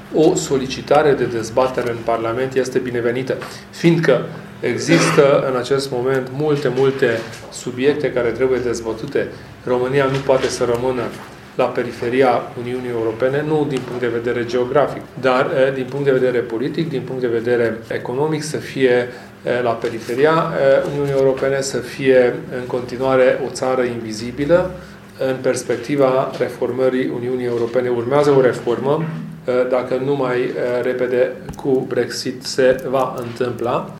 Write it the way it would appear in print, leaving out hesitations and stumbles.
o solicitare de dezbatere în Parlament este binevenită, fiindcă există în acest moment multe subiecte care trebuie dezbătute. România nu poate să rămână la periferia Uniunii Europene, nu din punct de vedere geografic, dar din punct de vedere politic, din punct de vedere economic, să fie la periferia Uniunii Europene, să fie în continuare o țară invizibilă în perspectiva reformării Uniunii Europene. Urmează o reformă, dacă nu mai repede cu Brexit se va întâmpla.